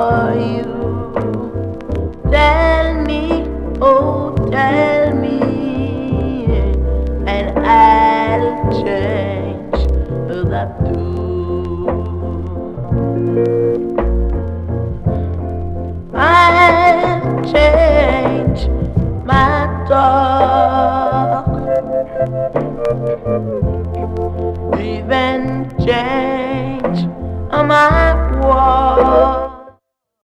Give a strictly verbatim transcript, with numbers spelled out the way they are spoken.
for you. Tell me, oh tell me, and I'll change that too. I'll change my talk.